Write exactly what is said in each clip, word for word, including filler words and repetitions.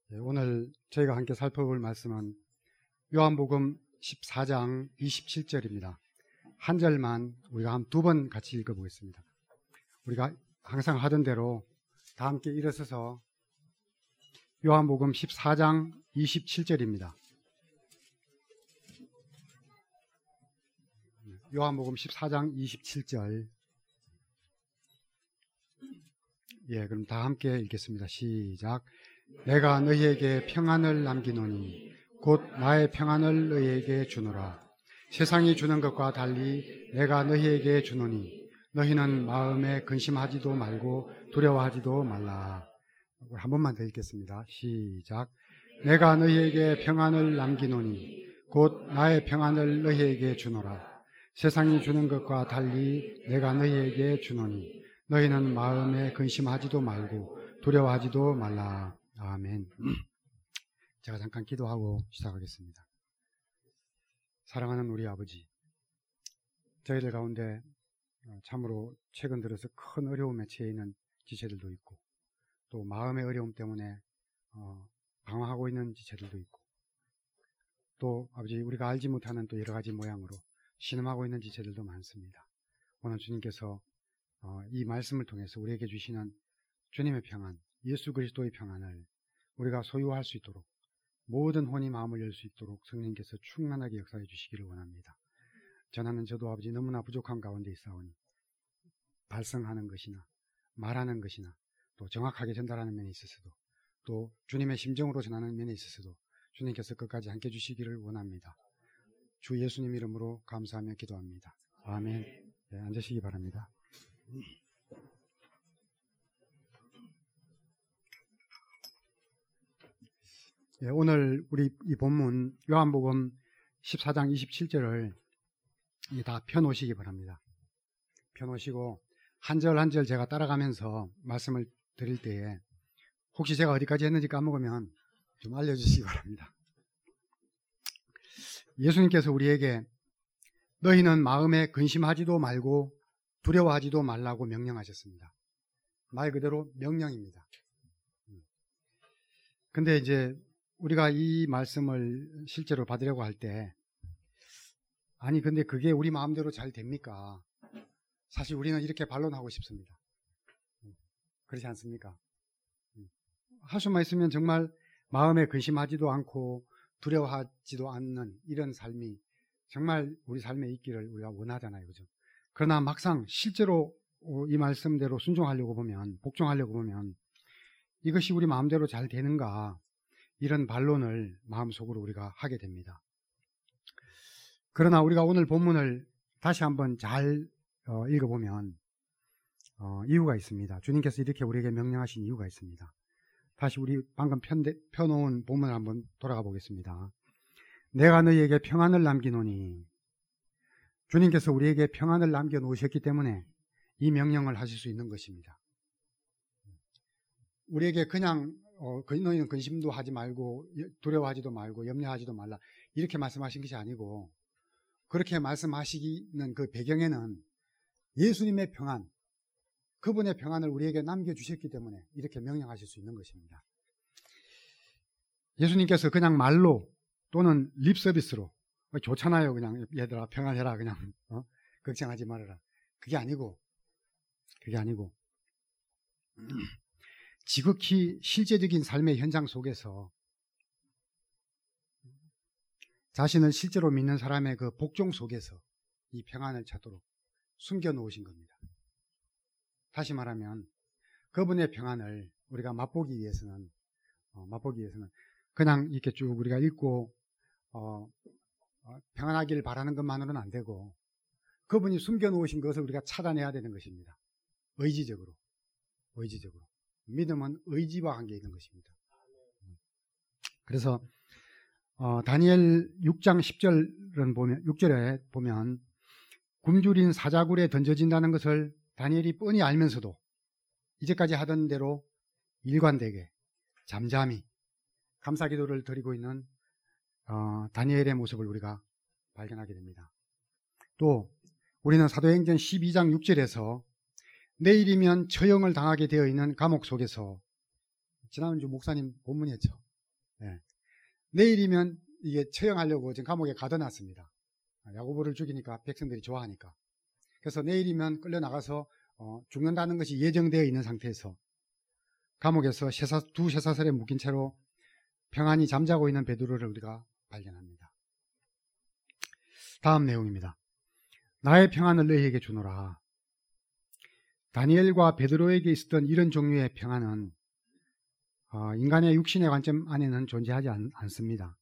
오늘 저희가 함께 살펴볼 말씀은 요한복음 십사 장 이십칠 절입니다. 한 절만 우리가 한 두 번 같이 읽어보겠습니다. 우리가 항상 하던 대로 다 함께 일어서서 요한복음 십사 장 이십칠 절입니다. 요한복음 십사 장 이십칠 절. 예, 그럼 다 함께 읽겠습니다. 시작. 내가 너희에게 평안을 남기노니 곧 나의 평안을 너희에게 주노라. 세상이 주는 것과 달리 내가 너희에게 주노니 너희는 마음에 근심하지도 말고 두려워하지도 말라. 한 번만 더 읽겠습니다. 시작. 내가 너희에게 평안을 남기노니 곧 나의 평안을 너희에게 주노라. 세상이 주는 것과 달리 내가 너희에게 주노니 너희는 마음에 근심하지도 말고 두려워하지도 말라. 아멘. 제가 잠깐 기도하고 시작하겠습니다. 사랑하는 우리 아버지, 저희들 가운데 참으로 최근 들어서 큰 어려움에 처해 있는 지체들도 있고 또 마음의 어려움 때문에 어, 방황하고 있는 지체들도 있고 또 아버지 우리가 알지 못하는 또 여러 가지 모양으로 신음하고 있는 지체들도 많습니다. 오늘 주님께서 어, 이 말씀을 통해서 우리에게 주시는 주님의 평안, 예수 그리스도의 평안을 우리가 소유할 수 있도록 모든 혼이 마음을 열 수 있도록 성령께서 충만하게 역사해 주시기를 원합니다. 전하는 저도 아버지 너무나 부족한 가운데 있사오니 발성하는 것이나 말하는 것이나 또 정확하게 전달하는 면에 있어서도 또 주님의 심정으로 전하는 면에 있어서도 주님께서 끝까지 함께 주시기를 원합니다. 주 예수님 이름으로 감사하며 기도합니다. 아멘. 네, 앉으시기 바랍니다. 예, 오늘 우리 이 본문 요한복음 십사 장 이십칠 절을 다 펴놓으시기 바랍니다. 펴놓으시고 한 절 한 절 제가 따라가면서 말씀을 드릴 때에 혹시 제가 어디까지 했는지 까먹으면 좀 알려주시기 바랍니다. 예수님께서 우리에게 너희는 마음에 근심하지도 말고 두려워하지도 말라고 명령하셨습니다. 말 그대로 명령입니다. 근데 이제 우리가 이 말씀을 실제로 받으려고 할 때 아니 근데 그게 우리 마음대로 잘 됩니까? 사실 우리는 이렇게 반론하고 싶습니다. 그렇지 않습니까? 할 수만 있으면 정말 마음에 근심하지도 않고 두려워하지도 않는 이런 삶이 정말 우리 삶에 있기를 우리가 원하잖아요. 그죠? 그러나 막상 실제로 이 말씀대로 순종하려고 보면, 복종하려고 보면 이것이 우리 마음대로 잘 되는가 이런 반론을 마음속으로 우리가 하게 됩니다. 그러나 우리가 오늘 본문을 다시 한번 잘 어, 읽어보면 어, 이유가 있습니다. 주님께서 이렇게 우리에게 명령하신 이유가 있습니다. 다시 우리 방금 편대, 펴놓은 본문을 한번 돌아가 보겠습니다. 내가 너희에게 평안을 남기노니 주님께서 우리에게 평안을 남겨놓으셨기 때문에 이 명령을 하실 수 있는 것입니다. 우리에게 그냥 어, 너희는 근심도 하지 말고 두려워하지도 말고 염려하지도 말라 이렇게 말씀하신 것이 아니고 그렇게 말씀하시는 그 배경에는 예수님의 평안, 그분의 평안을 우리에게 남겨주셨기 때문에 이렇게 명령하실 수 있는 것입니다. 예수님께서 그냥 말로 또는 립 서비스로 좋잖아요. 그냥 얘들아 평안해라 그냥 어? 걱정하지 말아라. 그게 아니고 그게 아니고 지극히 실제적인 삶의 현장 속에서 자신을 실제로 믿는 사람의 그 복종 속에서 이 평안을 찾도록 숨겨놓으신 겁니다. 다시 말하면 그분의 평안을 우리가 맛보기 위해서는 어, 맛보기 위해서는 그냥 이렇게 쭉 우리가 읽고 어, 어, 평안하기를 바라는 것만으로는 안 되고 그분이 숨겨놓으신 것을 우리가 찾아내야 되는 것입니다. 의지적으로 의지적으로 믿음은 의지와 관계 있는 것입니다. 그래서 어, 다니엘 육 장 십 절은 보면 육 절에 보면 굶주린 사자굴에 던져진다는 것을 다니엘이 뻔히 알면서도 이제까지 하던 대로 일관되게 잠잠히 감사 기도를 드리고 있는 어, 다니엘의 모습을 우리가 발견하게 됩니다. 또 우리는 사도행전 십이 장 육 절에서 내일이면 처형을 당하게 되어 있는 감옥 속에서 지난주 목사님 본문이었죠. 예. 내일이면 이게 처형하려고 지금 감옥에 가둬놨습니다. 야고보를 죽이니까 백성들이 좋아하니까. 그래서 내일이면 끌려나가서 어, 죽는다는 것이 예정되어 있는 상태에서 감옥에서 쇠사, 두 쇠사슬에 묶인 채로 평안히 잠자고 있는 베드로를 우리가 발견합니다. 다음 내용입니다. 나의 평안을 너희에게 주노라. 다니엘과 베드로에게 있었던 이런 종류의 평안은 어, 인간의 육신의 관점 안에는 존재하지 않, 않습니다.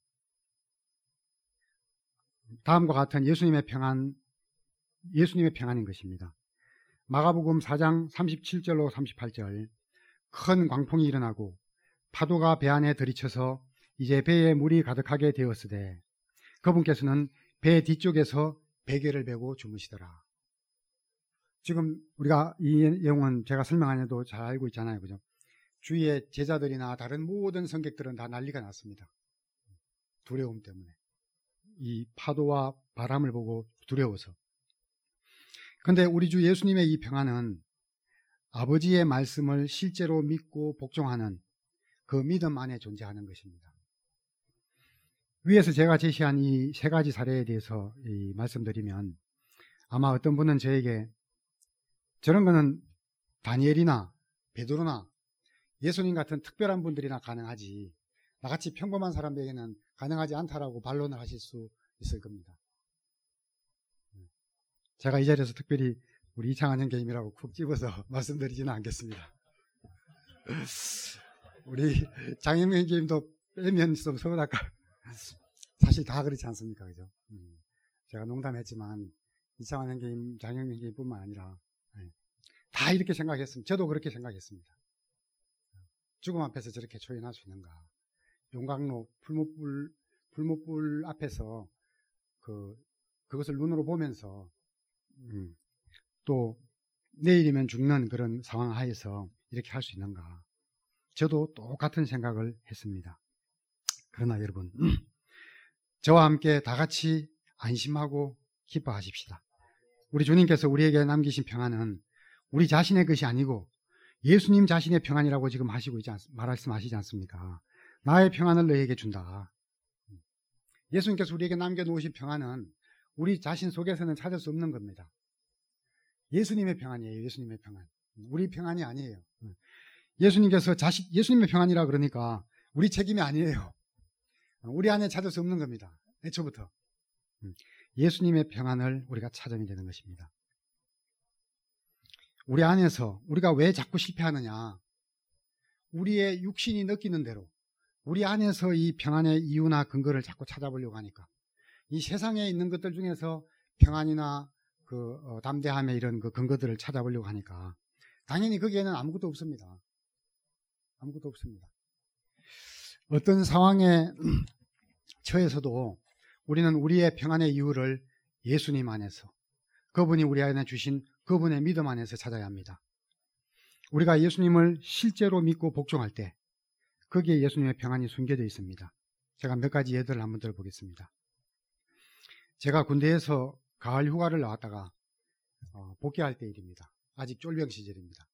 다음과 같은 예수님의 평안, 예수님의 평안인 것입니다. 마가복음 사 장 삼십칠 절로 삼십팔 절, 큰 광풍이 일어나고 파도가 배 안에 들이쳐서 이제 배에 물이 가득하게 되었으되 그분께서는 배 뒤쪽에서 베개를 베고 주무시더라. 지금 우리가 이 내용은 제가 설명 안 해도 잘 알고 있잖아요. 그죠? 주위의 제자들이나 다른 모든 성객들은 다 난리가 났습니다. 두려움 때문에. 이 파도와 바람을 보고 두려워서. 그런데 우리 주 예수님의 이 평안은 아버지의 말씀을 실제로 믿고 복종하는 그 믿음 안에 존재하는 것입니다. 위에서 제가 제시한 이 세 가지 사례에 대해서 이 말씀드리면 아마 어떤 분은 저에게 저런 거는 다니엘이나 베드로나 예수님 같은 특별한 분들이나 가능하지 나같이 평범한 사람들에게는 가능하지 않다라고 반론을 하실 수 있을 겁니다. 제가 이 자리에서 특별히 우리 이창환 형제님이라고 쿡 집어서 말씀드리지는 않겠습니다. 우리 장영민 형제님도 빼면 좀 서운할까? 사실 다 그렇지 않습니까? 그죠? 음, 제가 농담했지만 이창환 형제님, 장영민 형제님 뿐만 아니라 네, 다 이렇게 생각했습니다. 저도 그렇게 생각했습니다. 죽음 앞에서 저렇게 초연할 수 있는가? 용광로, 풀무불, 풀무불 앞에서 그, 그것을 눈으로 보면서 음, 또 내일이면 죽는 그런 상황 하에서 이렇게 할 수 있는가? 저도 똑같은 생각을 했습니다. 그러나 여러분, 저와 함께 다 같이 안심하고 기뻐하십시다. 우리 주님께서 우리에게 남기신 평안은 우리 자신의 것이 아니고 예수님 자신의 평안이라고 지금 하시고 있지 않, 말씀하시지 않습니까? 나의 평안을 너희에게 준다. 예수님께서 우리에게 남겨놓으신 평안은 우리 자신 속에서는 찾을 수 없는 겁니다. 예수님의 평안이에요. 예수님의 평안. 우리 평안이 아니에요. 예수님께서 자신, 예수님의 평안이라 그러니까 우리 책임이 아니에요. 우리 안에 찾을 수 없는 겁니다. 애초부터. 예수님의 평안을 우리가 찾아내야 되는 것입니다. 우리 안에서 우리가 왜 자꾸 실패하느냐? 우리의 육신이 느끼는 대로 우리 안에서 이 평안의 이유나 근거를 자꾸 찾아보려고 하니까 이 세상에 있는 것들 중에서 평안이나 그 어, 담대함의 이런 그 근거들을 찾아보려고 하니까 당연히 거기에는 아무것도 없습니다. 아무것도 없습니다. 어떤 상황에 처해서도 우리는 우리의 평안의 이유를 예수님 안에서 그분이 우리 안에 주신 그분의 믿음 안에서 찾아야 합니다. 우리가 예수님을 실제로 믿고 복종할 때 거기에 예수님의 평안이 숨겨져 있습니다. 제가 몇 가지 예들을 한번 들어보겠습니다. 제가 군대에서 가을 휴가를 나왔다가 어, 복귀할 때 일입니다. 아직 쫄병 시절입니다.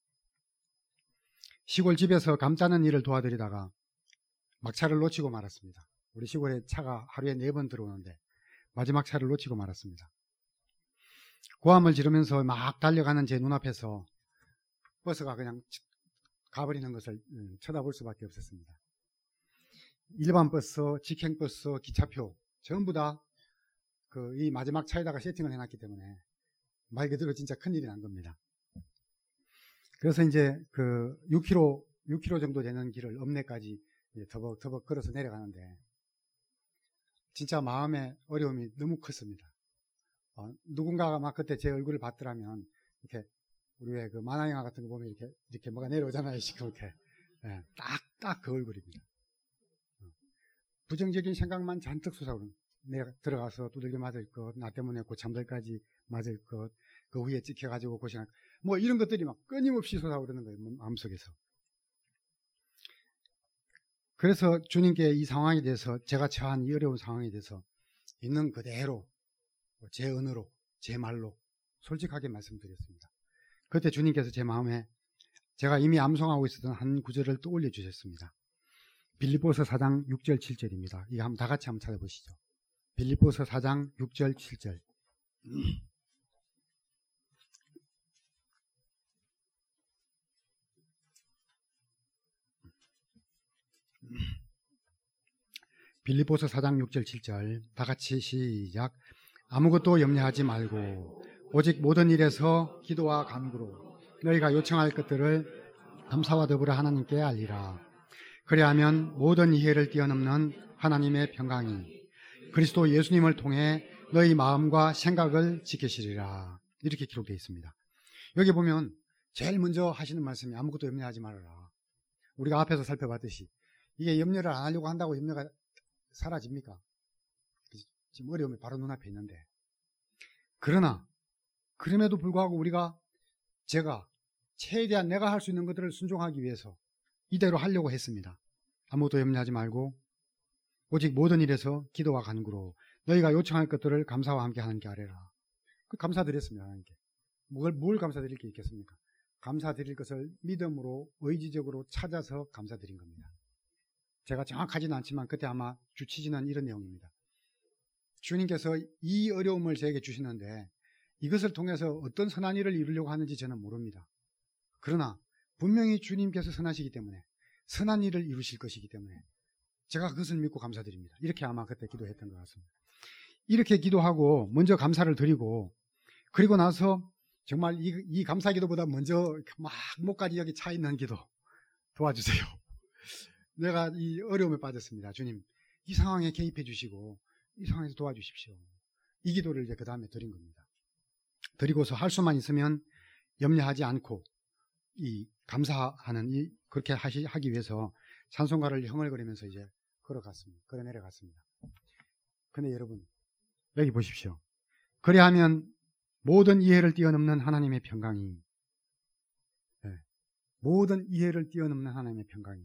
시골 집에서 감 따는 일을 도와드리다가 막차를 놓치고 말았습니다. 우리 시골에 차가 하루에 네 번 들어오는데 마지막 차를 놓치고 말았습니다. 고함을 지르면서 막 달려가는 제 눈앞에서 버스가 그냥 가버리는 것을 쳐다볼 수밖에 없었습니다. 일반 버스, 직행버스, 기차표 전부 다 그 이 마지막 차에다가 세팅을 해놨기 때문에 말 그대로 진짜 큰일이 난 겁니다. 그래서 이제 그 육 킬로미터, 육 킬로미터 정도 되는 길을 읍내까지 터벅터벅 걸어서 내려가는데 진짜 마음의 어려움이 너무 컸습니다. 어, 누군가가 막 그때 제 얼굴을 봤더라면 이렇게 우리 왜 그 만화 영화 같은 거 보면 이렇게 이렇게 뭐가 내려오잖아요. 시커멓게. 예, 딱 딱 그 얼굴입니다. 어, 부정적인 생각만 잔뜩 솟아오르는. 내가 들어가서 두들겨 맞을 것, 나 때문에 고참들까지 맞을 것, 그 후에 찍혀가지고 고생할 것, 뭐 이런 것들이 막 끊임없이 솟아오르는 거예요. 마음속에서. 그래서 주님께 이 상황에 대해서 제가 처한 이 어려운 상황에 대해서 있는 그대로 제 언어로, 제 말로 솔직하게 말씀드렸습니다. 그때 주님께서 제 마음에 제가 이미 암송하고 있었던 한 구절을 떠올려 주셨습니다. 빌립보서 사 장 육 절 칠 절입니다. 이거 한번 다 같이 한번 찾아보시죠. 빌립보서 사 장 육 절 칠 절. 빌립보서 사 장 육 절 칠 절 다 같이 시작. 아무것도 염려하지 말고 오직 모든 일에서 기도와 간구로 너희가 요청할 것들을 감사와 더불어 하나님께 알리라. 그리하면 모든 이해를 뛰어넘는 하나님의 평강이 그리스도 예수님을 통해 너희 마음과 생각을 지키시리라. 이렇게 기록되어 있습니다. 여기 보면 제일 먼저 하시는 말씀이 아무것도 염려하지 말아라. 우리가 앞에서 살펴봤듯이 이게 염려를 안 하려고 한다고 염려가 사라집니까? 지금 어려움이 바로 눈앞에 있는데, 그러나 그럼에도 불구하고 우리가 제가 최대한 내가 할 수 있는 것들을 순종하기 위해서 이대로 하려고 했습니다. 아무것도 염려하지 말고 오직 모든 일에서 기도와 간구로 너희가 요청할 것들을 감사와 함께 하나님께 아뢰라. 그 감사드렸습니다. 하나님께 뭘, 뭘 감사드릴 게 있겠습니까? 감사드릴 것을 믿음으로 의지적으로 찾아서 감사드린 겁니다. 제가 정확하지는 않지만 그때 아마 주치지는 이런 내용입니다. 주님께서 이 어려움을 저에게 주시는데 이것을 통해서 어떤 선한 일을 이루려고 하는지 저는 모릅니다. 그러나 분명히 주님께서 선하시기 때문에 선한 일을 이루실 것이기 때문에 제가 그것을 믿고 감사드립니다. 이렇게 아마 그때 기도했던 것 같습니다. 이렇게 기도하고 먼저 감사를 드리고, 그리고 나서 정말 이, 이 감사 기도보다 먼저 막 목까지 여기 차 있는 기도 도와주세요. 내가 이 어려움에 빠졌습니다. 주님, 이 상황에 개입해 주시고 이 상황에서 도와주십시오. 이 기도를 이제 그 다음에 드린 겁니다. 드리고서 할 수만 있으면 염려하지 않고 이 감사하는 이 그렇게 하시, 하기 위해서 찬송가를 흥얼거리면서 이제 걸어갔습니다. 걸어 내려갔습니다. 근데 여러분 여기 보십시오. 그래야하면 모든 이해를 뛰어넘는 하나님의 평강이, 네, 모든 이해를 뛰어넘는 하나님의 평강이,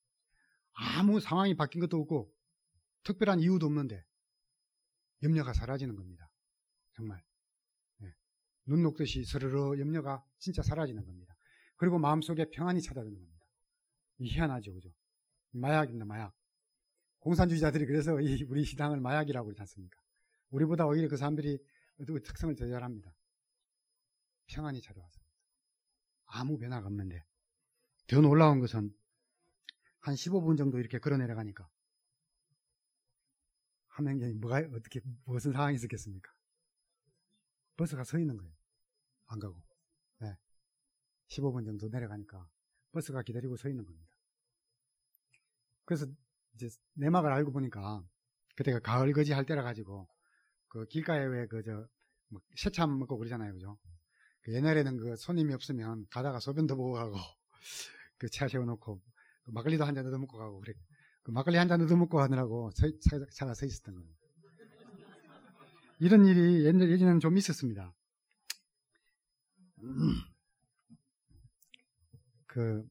아무 상황이 바뀐 것도 없고 특별한 이유도 없는데 염려가 사라지는 겁니다. 정말 네. 눈 녹듯이 스르르 염려가 진짜 사라지는 겁니다. 그리고 마음속에 평안이 찾아드는 겁니다. 이 희한하죠, 그죠? 마약입니다. 마약. 공산주의자들이 그래서 이 우리 시당을 마약이라고 그러지 않습니까? 우리보다 오히려 그 사람들이 그 특성을 더 잘합니다. 평안이 찾아왔습니다. 아무 변화가 없는데 더 놀라운 것은 한 십오 분 정도 이렇게 걸어 내려가니까 하면경이 뭐가 어떻게 무슨 상황이 있었겠습니까? 버스가 서 있는 거예요. 안 가고. 네. 십오 분 정도 내려가니까 버스가 기다리고 서 있는 겁니다. 그래서 이제 내막을 알고 보니까 그때가 가을거지 할 때라 가지고 그 길가에 왜 그 저 뭐 새참 먹고 그러잖아요, 그죠? 그 옛날에는 그 손님이 없으면 가다가 소변도 보고 가고 그 차 세워놓고 막걸리도 한 잔 얻어 먹고 가고 그래. 그 막걸리 한 잔 얻어 먹고 가느라고 서, 차, 차가 서 있었던 겁니다. 이런 일이 옛날 예전에는 좀 있었습니다. 음. 그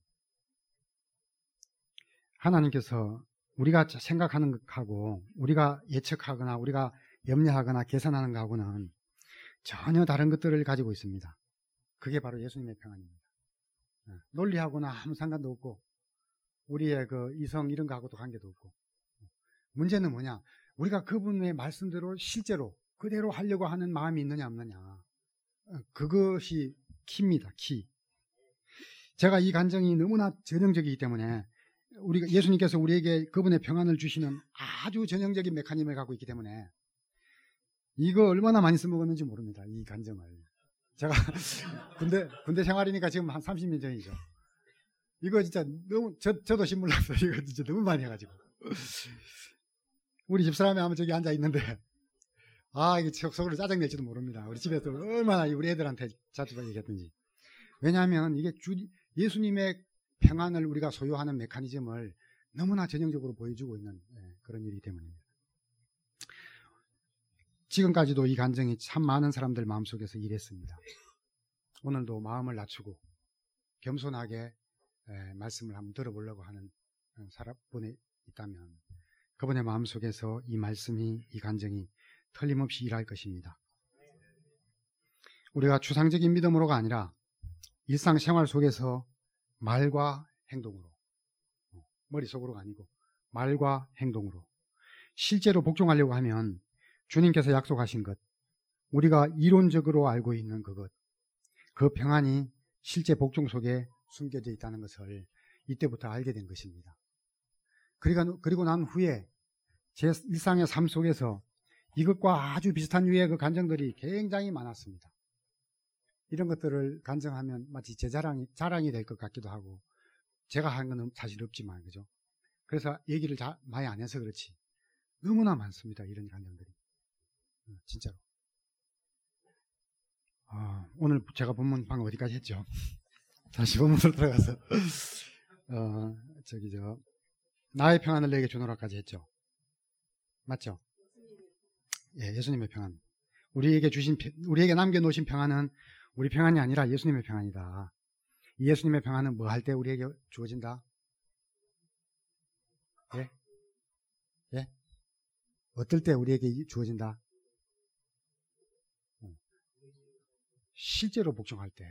하나님께서 우리가 생각하는 것하고 우리가 예측하거나 우리가 염려하거나 계산하는 것하고는 전혀 다른 것들을 가지고 있습니다. 그게 바로 예수님의 평안입니다. 논리하고는 아무 상관도 없고 우리의 그 이성 이런 거하고도 관계도 없고, 문제는 뭐냐, 우리가 그분의 말씀대로 실제로 그대로 하려고 하는 마음이 있느냐 없느냐, 그것이 키입니다. 키. 제가 이 간증이 너무나 전형적이기 때문에 우리가 예수님께서 우리에게 그분의 평안을 주시는 아주 전형적인 메커니즘을 갖고 있기 때문에 이거 얼마나 많이 써먹었는지 모릅니다. 이 간증을 제가 군대 군대 생활이니까 지금 한 삼십 년 전이죠. 이거 진짜 너무 저, 저도 신물 났어요. 이거 진짜 너무 많이 해가지고 우리 집사람이 아마 저기 앉아 있는데 아 이게 속으로 짜증낼지도 모릅니다. 우리 집에서 얼마나 우리 애들한테 자주 얘기했던지. 왜냐하면 이게 주, 예수님의 평안을 우리가 소유하는 메커니즘을 너무나 전형적으로 보여주고 있는 그런 일이기 때문입니다. 지금까지도 이 간증이 참 많은 사람들 마음속에서 일했습니다. 오늘도 마음을 낮추고 겸손하게 말씀을 한번 들어보려고 하는 사람분이 있다면 그분의 마음속에서 이 말씀이, 이 간증이 틀림없이 일할 것입니다. 우리가 추상적인 믿음으로가 아니라 일상생활 속에서 말과 행동으로, 머릿속으로가 아니고 말과 행동으로. 실제로 복종하려고 하면 주님께서 약속하신 것, 우리가 이론적으로 알고 있는 그것, 그 평안이 실제 복종 속에 숨겨져 있다는 것을 이때부터 알게 된 것입니다. 그리고, 그리고 난 후에 제 일상의 삶 속에서 이것과 아주 비슷한 유의 그 간증들이 굉장히 많았습니다. 이런 것들을 간증하면 마치 제 자랑이, 자랑이 될 것 같기도 하고, 제가 한 건 사실 없지만, 그죠? 그래서 얘기를 자, 많이 안 해서 그렇지. 너무나 많습니다. 이런 간증들이. 진짜로. 어, 오늘 제가 본문 방금 어디까지 했죠? 다시 본문으로 들어가서, 어, 저기, 저, 나의 평안을 내게 주노라까지 했죠. 맞죠? 예, 예수님의 평안. 우리에게 주신, 우리에게 남겨놓으신 평안은 우리 평안이 아니라 예수님의 평안이다. 이 예수님의 평안은 뭐 할 때 우리에게 주어진다? 예? 예? 어떨 때 우리에게 주어진다? 실제로 복종할 때.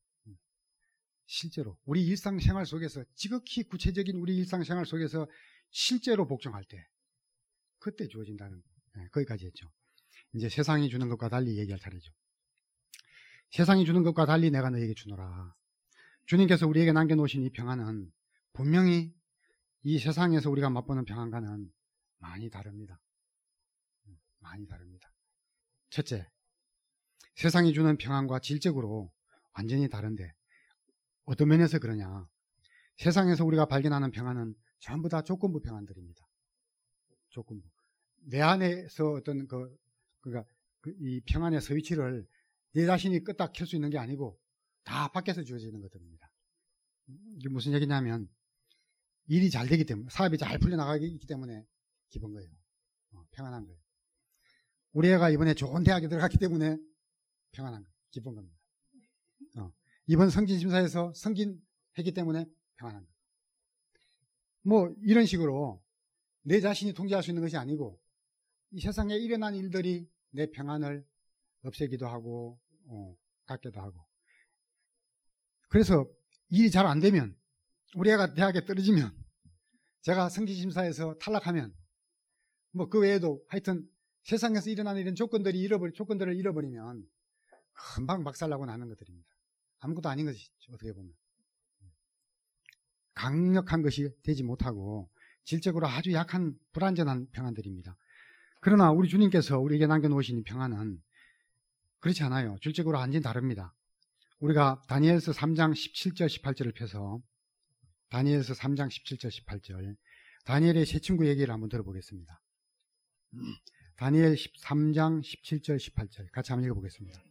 실제로. 우리 일상생활 속에서, 지극히 구체적인 우리 일상생활 속에서 실제로 복종할 때. 그때 주어진다는, 네, 거기까지 했죠. 이제 세상이 주는 것과 달리 얘기할 차례죠. 세상이 주는 것과 달리 내가 너에게 주노라. 주님께서 우리에게 남겨놓으신 이 평안은 분명히 이 세상에서 우리가 맛보는 평안과는 많이 다릅니다. 많이 다릅니다. 첫째, 세상이 주는 평안과 질적으로 완전히 다른데 어떤 면에서 그러냐. 세상에서 우리가 발견하는 평안은 전부 다 조건부 평안들입니다. 조건부. 내 안에서 어떤 그, 그러니까 그 이 평안의 스위치를 내 자신이 끄딱 켤 수 있는 게 아니고 다 밖에서 주어지는 것들입니다. 이게 무슨 얘기냐면 일이 잘 되기 때문에, 사업이 잘 풀려나가기 때문에 기쁜 거예요. 어, 평안한 거예요. 우리 애가 이번에 좋은 대학에 들어갔기 때문에 평안한 거예요. 기쁜 겁니다. 어, 이번 성진심사에서 승진했기 때문에 평안한 거예요. 뭐 이런 식으로 내 자신이 통제할 수 있는 것이 아니고 이 세상에 일어난 일들이 내 평안을 없애기도 하고 어, 갖기도 하고. 그래서 일이 잘 안 되면, 우리 애가 대학에 떨어지면, 제가 성진심사에서 탈락하면, 뭐 그 외에도 하여튼 세상에서 일어나는 이런 조건들이 잃어버리, 조건들을 잃어버리면 금방 박살나고 나는 것들입니다. 아무것도 아닌 것이죠. 어떻게 보면 강력한 것이 되지 못하고 질적으로 아주 약한 불완전한 평안들입니다. 그러나 우리 주님께서 우리에게 남겨놓으신 이 평안은 그렇지 않아요. 질적으로 완전히 다릅니다. 우리가 다니엘서 삼 장 십칠 절 십팔 절을 펴서, 다니엘서 삼 장 십칠 절 십팔 절, 다니엘의 세 친구 얘기를 한번 들어보겠습니다. 다니엘 삼 장 십칠 절 십팔 절 같이 한번 읽어보겠습니다.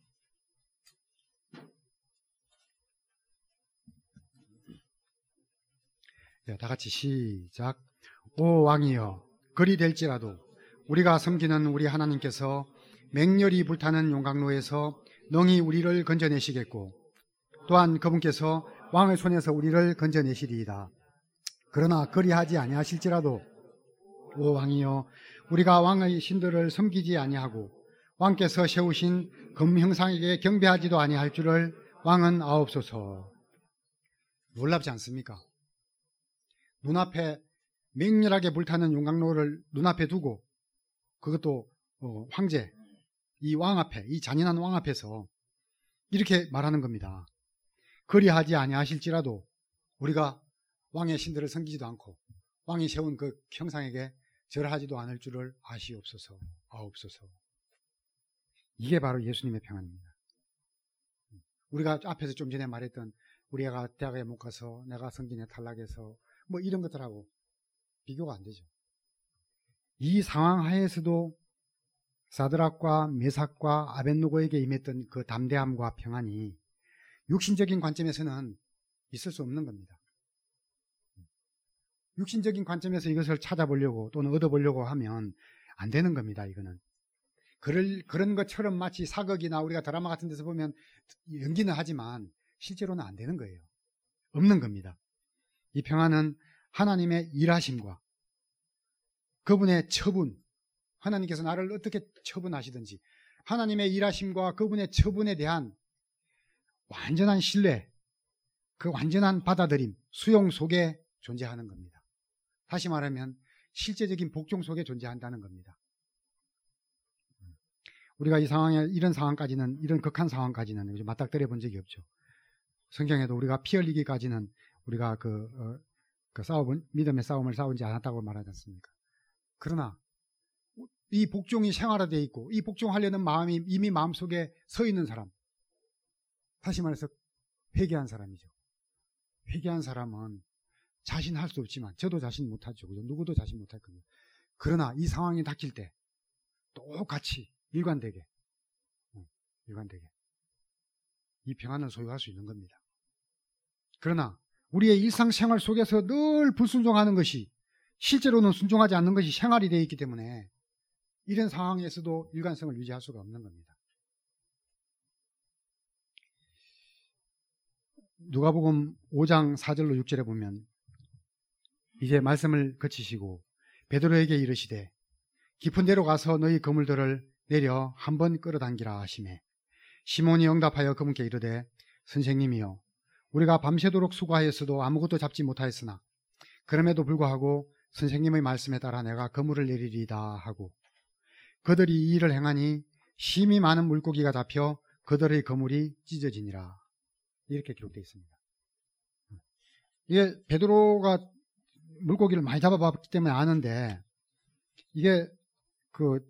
네, 다 같이 시작. 오 왕이여, 그리 될지라도 우리가 섬기는 우리 하나님께서 맹렬히 불타는 용광로에서 능히 우리를 건져내시겠고, 또한 그분께서 왕의 손에서 우리를 건져내시리이다. 그러나 그리하지 아니하실지라도 오 왕이여, 우리가 왕의 신들을 섬기지 아니하고 왕께서 세우신 금형상에게 경배하지도 아니할 줄을 왕은 아옵소서. 놀랍지 않습니까? 눈앞에 맹렬하게 불타는 용광로를 눈앞에 두고, 그것도 어, 황제, 이 왕 앞에, 이 잔인한 왕 앞에서 이렇게 말하는 겁니다. 그리하지 아니하실지라도 우리가 왕의 신들을 섬기지도 않고 왕이 세운 그 형상에게 절하지도 않을 줄을 아시옵소서, 아옵소서. 이게 바로 예수님의 평안입니다. 우리가 앞에서 좀 전에 말했던 우리 애가 대학에 못 가서, 내가 성진에 탈락해서 뭐 이런 것들하고 비교가 안 되죠. 이 상황 하에서도 사드락과 메삭과 아벳노고에게 임했던 그 담대함과 평안이 육신적인 관점에서는 있을 수 없는 겁니다. 육신적인 관점에서 이것을 찾아보려고 또는 얻어보려고 하면 안 되는 겁니다. 이거는 그럴, 그런 것처럼 마치 사극이나 우리가 드라마 같은 데서 보면 연기는 하지만 실제로는 안 되는 거예요. 없는 겁니다. 이 평안은 하나님의 일하심과 그분의 처분, 하나님께서 나를 어떻게 처분하시든지 하나님의 일하심과 그분의 처분에 대한 완전한 신뢰, 그 완전한 받아들임, 수용 속에 존재하는 겁니다. 다시 말하면 실제적인 복종 속에 존재한다는 겁니다. 우리가 이 상황에, 이런 상황까지는, 이런 극한 상황까지는 맞닥뜨려 본 적이 없죠. 성경에도 우리가 피 흘리기까지는 우리가 그, 어, 그 싸움은, 믿음의 싸움을 싸우지 않았다고 말하지 않습니까? 그러나 이 복종이 생활화되어 있고 이 복종하려는 마음이 이미 마음속에 서 있는 사람, 다시 말해서 회개한 사람이죠. 회개한 사람은 자신 할 수 없지만, 저도 자신 못하죠. 그죠? 누구도 자신 못할 겁니다. 그러나 이 상황이 닥칠 때 똑같이 일관되게, 일관되게 이 평안을 소유할 수 있는 겁니다. 그러나 우리의 일상생활 속에서 늘 불순종하는 것이, 실제로는 순종하지 않는 것이 생활이 되어 있기 때문에 이런 상황에서도 일관성을 유지할 수가 없는 겁니다. 누가복음 오 장 사 절로 육 절에 보면, 이제 말씀을 그치시고 베드로에게 이르시되 깊은 데로 가서 너희 그물들을 내려 한번 끌어당기라 하시매, 시몬이 응답하여 그분께 이르되 선생님이여, 우리가 밤새도록 수고하였어도 아무것도 잡지 못하였으나 그럼에도 불구하고 선생님의 말씀에 따라 내가 그물을 내리리이다 하고, 그들이 이 일을 행하니 심히 많은 물고기가 잡혀 그들의 그물이 찢어지니라. 이렇게 기록되어 있습니다. 이게 베드로가 물고기를 많이 잡아봤기 때문에 아는데, 이게 그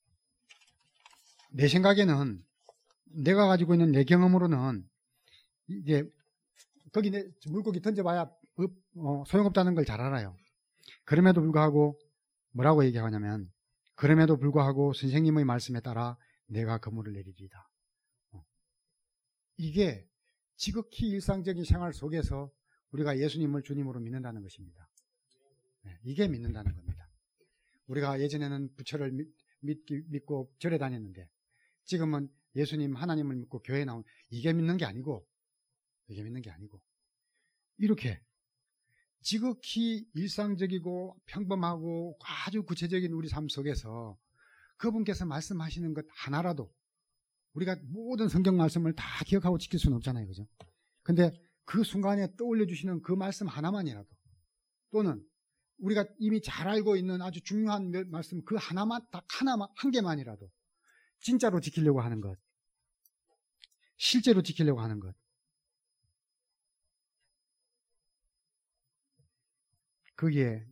내 생각에는, 내가 가지고 있는 내 경험으로는 이게 거기 내 물고기 던져봐야 어, 소용없다는 걸 잘 알아요. 그럼에도 불구하고 뭐라고 얘기하냐면, 그럼에도 불구하고 선생님의 말씀에 따라 내가 그물을 내리리이다. 어. 이게 지극히 일상적인 생활 속에서 우리가 예수님을 주님으로 믿는다는 것입니다. 네, 이게 믿는다는 겁니다. 우리가 예전에는 부처를 믿, 믿기, 믿고 절에 다녔는데, 지금은 예수님 하나님을 믿고 교회에 나온, 이게 믿는 게 아니고, 이게 믿는 게 아니고, 이렇게 지극히 일상적이고 평범하고 아주 구체적인 우리 삶 속에서 그분께서 말씀하시는 것 하나라도, 우리가 모든 성경 말씀을 다 기억하고 지킬 수는 없잖아요. 그죠? 근데 그 순간에 떠올려 주시는 그 말씀 하나만이라도, 또는 우리가 이미 잘 알고 있는 아주 중요한 말씀 그 하나만, 딱 하나만, 한 개만이라도 진짜로 지키려고 하는 것, 실제로 지키려고 하는 것, 거기에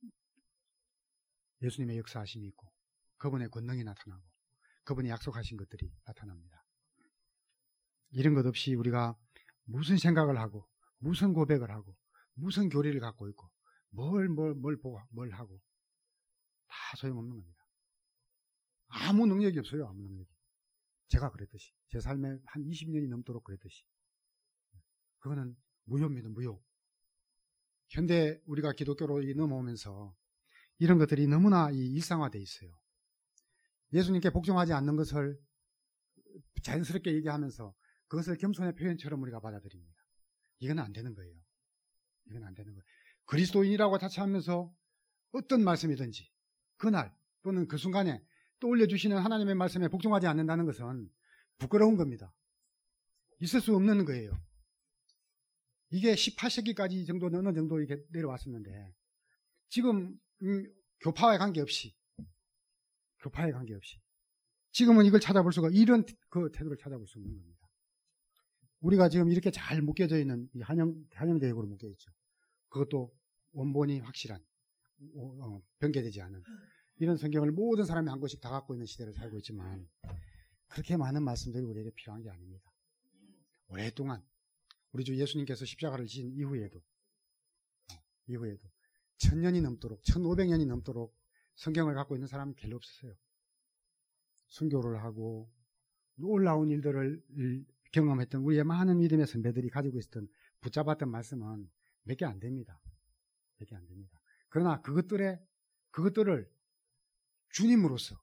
예수님의 역사하심이 있고 그분의 권능이 나타나고 그분이 약속하신 것들이 나타납니다. 이런 것 없이 우리가 무슨 생각을 하고 무슨 고백을 하고 무슨 교리를 갖고 있고 뭘 뭘 뭘 보고 뭘 하고 다 소용없는 겁니다. 아무 능력이 없어요. 아무 능력이. 제가 그랬듯이, 제 삶에 한 이십 년이 넘도록 그랬듯이, 그거는 무효입니다. 무효. 현대 우리가 기독교로 넘어오면서 이런 것들이 너무나 일상화되어 있어요. 예수님께 복종하지 않는 것을 자연스럽게 얘기하면서 그것을 겸손의 표현처럼 우리가 받아들입니다. 이건 안 되는 거예요. 이건 안 되는 거예요. 그리스도인이라고 자처하면서 어떤 말씀이든지 그날 또는 그 순간에 떠올려 주시는 하나님의 말씀에 복종하지 않는다는 것은 부끄러운 겁니다. 있을 수 없는 거예요. 이게 십팔 세기까지 정도는 어느 정도 이렇게 내려왔었는데, 지금 음, 교파와의 관계없이 교파에 관계없이 지금은 이걸 찾아볼 수가, 이런 그 태도를 찾아볼 수 없는 겁니다. 우리가 지금 이렇게 잘 묶여져 있는 이 한영, 한영대역으로 묶여 있죠. 그것도 원본이 확실한, 어, 변개되지 않은 이런 성경을 모든 사람이 한 권씩 다 갖고 있는 시대를 살고 있지만, 그렇게 많은 말씀들이 우리에게 필요한 게 아닙니다. 오랫동안 우리 주 예수님께서 십자가를 지신 이후에도 이후에도 천년이 넘도록, 천오백 년이 넘도록 성경을 갖고 있는 사람은 별로 없었어요. 순교를 하고 놀라운 일들을 경험했던 우리의 많은 믿음의 선배들이 가지고 있었던, 붙잡았던 말씀은 몇 개 안 됩니다. 몇 개 안 됩니다. 그러나 그것들의 그것들을 주님으로서,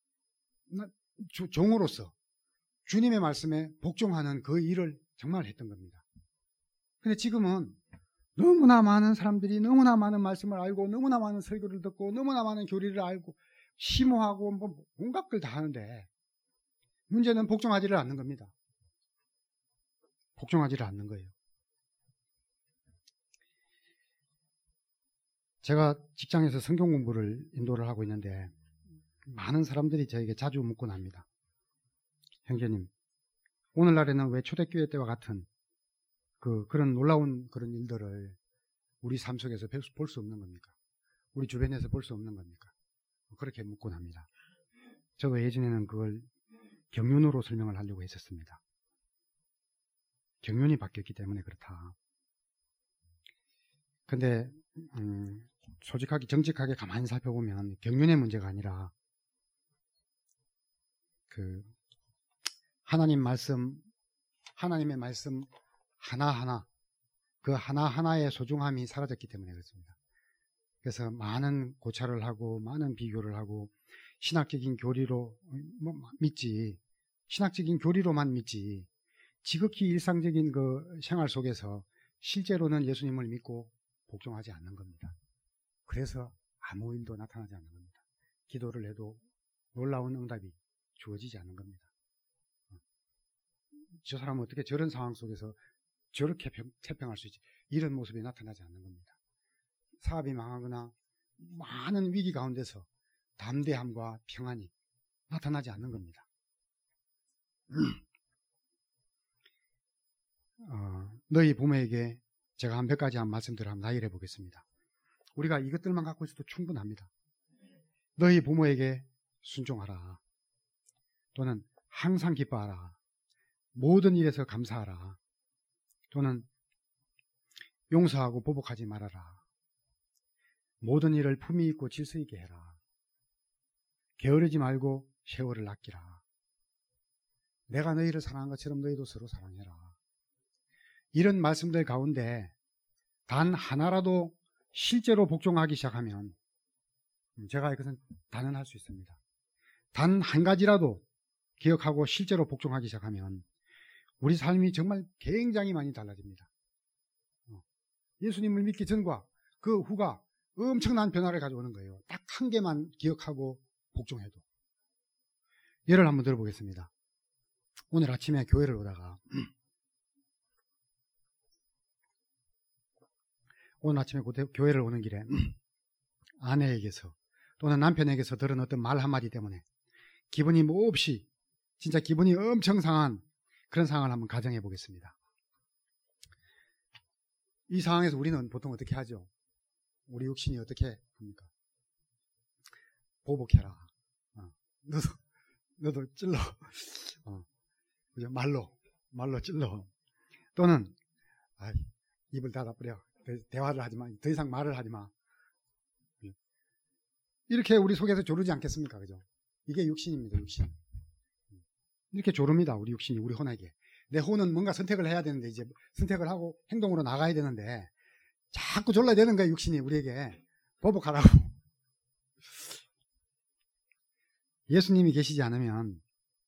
종으로서 주님의 말씀에 복종하는 그 일을 정말 했던 겁니다. 근데 지금은 너무나 많은 사람들이 너무나 많은 말씀을 알고 너무나 많은 설교를 듣고 너무나 많은 교리를 알고 심오하고 뭐 온갖 걸 다 하는데, 문제는 복종하지를 않는 겁니다. 복종하지를 않는 거예요. 제가 직장에서 성경 공부를 인도를 하고 있는데 많은 사람들이 저에게 자주 묻곤 합니다. 형제님, 오늘날에는 왜 초대교회 때와 같은 그, 그런 놀라운 그런 일들을 우리 삶 속에서 볼 수 없는 겁니까? 우리 주변에서 볼 수 없는 겁니까? 그렇게 묻곤 합니다. 저도 예전에는 그걸 경륜으로 설명을 하려고 했었습니다. 경륜이 바뀌었기 때문에 그렇다. 근데 음, 솔직하게 정직하게 가만히 살펴보면 경륜의 문제가 아니라 그 하나님 말씀, 하나님의 말씀 하나하나, 그 하나하나의 소중함이 사라졌기 때문에 그렇습니다. 그래서 많은 고찰을 하고 많은 비교를 하고 신학적인 교리로 뭐 믿지, 신학적인 교리로만 믿지 지극히 일상적인 그 생활 속에서 실제로는 예수님을 믿고 복종하지 않는 겁니다. 그래서 아무 일도 나타나지 않는 겁니다. 기도를 해도 놀라운 응답이 주어지지 않는 겁니다. 저 사람은 어떻게 저런 상황 속에서 저렇게 태평할 수 있지? 이런 모습이 나타나지 않는 겁니다. 사업이 망하거나 많은 위기 가운데서 담대함과 평안이 나타나지 않는 겁니다. 어, 너희 부모에게 제가 한 몇 가지 한 말씀들을 한번 나열해 보겠습니다. 우리가 이것들만 갖고 있어도 충분합니다. 너희 부모에게 순종하라. 또는 항상 기뻐하라. 모든 일에서 감사하라. 또는 용서하고 보복하지 말아라. 모든 일을 품위 있고 질서 있게 해라. 게으르지 말고 세월을 아끼라. 내가 너희를 사랑한 것처럼 너희도 서로 사랑해라. 이런 말씀들 가운데 단 하나라도 실제로 복종하기 시작하면 제가 이것은 단언할 수 있습니다. 단 한 가지라도 기억하고 실제로 복종하기 시작하면 우리 삶이 정말 굉장히 많이 달라집니다. 예수님을 믿기 전과 그 후가 엄청난 변화를 가져오는 거예요. 딱 한 개만 기억하고 복종해도. 예를 한번 들어보겠습니다. 오늘 아침에 교회를 오다가 오늘 아침에 교회를 오는 길에 아내에게서 또는 남편에게서 들은 어떤 말 한마디 때문에 기분이 몹시 진짜 기분이 엄청 상한 그런 상황을 한번 가정해 보겠습니다. 이 상황에서 우리는 보통 어떻게 하죠? 우리 육신이 어떻게 합니까? 보복해라. 어, 너도, 너도 찔러. 어, 그죠? 말로, 말로 찔러. 또는, 아, 입을 닫아버려. 대화를 하지 마. 더 이상 말을 하지 마. 이렇게 우리 속에서 조르지 않겠습니까? 그죠? 이게 육신입니다, 육신. 이렇게 조릅니다, 우리 육신이, 우리 혼에게. 내 혼은 뭔가 선택을 해야 되는데, 이제 선택을 하고 행동으로 나가야 되는데, 자꾸 졸라야 되는 거예요, 육신이 우리에게. 보복하라고. 예수님이 계시지 않으면,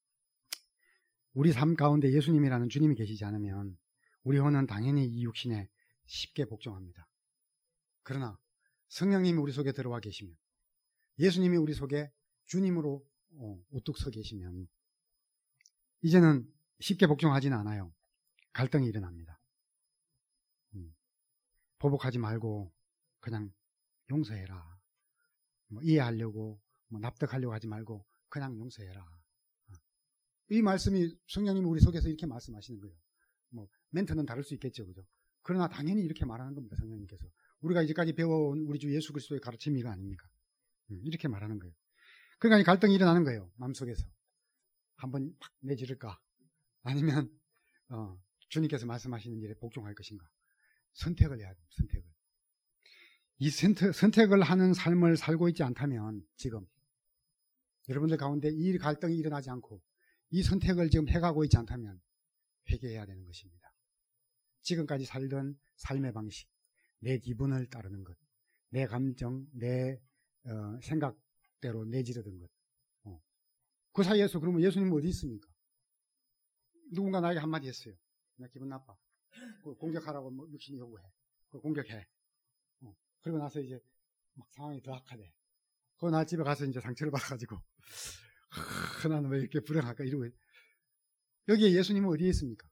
우리 삶 가운데 예수님이라는 주님이 계시지 않으면, 우리 혼은 당연히 이 육신에 쉽게 복종합니다. 그러나, 성령님이 우리 속에 들어와 계시면, 예수님이 우리 속에 주님으로 우뚝 서 계시면, 이제는 쉽게 복종하지는 않아요. 갈등이 일어납니다. 음. 보복하지 말고 그냥 용서해라. 뭐 이해하려고 뭐 납득하려고 하지 말고 그냥 용서해라. 어. 이 말씀이 성령님이 우리 속에서 이렇게 말씀하시는 거예요. 뭐 멘트는 다를 수 있겠죠, 그죠? 그러나 당연히 이렇게 말하는 겁니다, 성령님께서. 우리가 이제까지 배워온 우리 주 예수 그리스도의 가르침이 이거 아닙니까? 음, 이렇게 말하는 거예요. 그러니까 이 갈등이 일어나는 거예요, 마음속에서. 한번 팍 내지를까? 아니면 어, 주님께서 말씀하시는 일에 복종할 것인가? 선택을 해야 돼요. 선택을. 이 선택, 선택을 하는 삶을 살고 있지 않다면 지금 여러분들 가운데 이 갈등이 일어나지 않고 이 선택을 지금 해가고 있지 않다면 회개해야 되는 것입니다. 지금까지 살던 삶의 방식, 내 기분을 따르는 것, 내 감정, 내 어, 생각대로 내지르던 것. 어. 그 사이에서 그러면 예수님은 어디 있습니까? 누군가 나에게 한마디 했어요. 나 기분 나빠. 공격하라고 뭐 육신이 요구해. 공격해. 어. 그리고 나서 이제 막 상황이 더 악화돼. 그거 나 집에 가서 이제 상처를 받아가지고 하, 나는 왜 이렇게 불행할까 이러고. 여기에 예수님은 어디에 있습니까?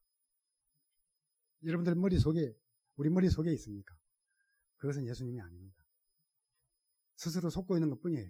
여러분들 머릿속에, 우리 머릿속에 있습니까? 그것은 예수님이 아닙니다. 스스로 속고 있는 것 뿐이에요.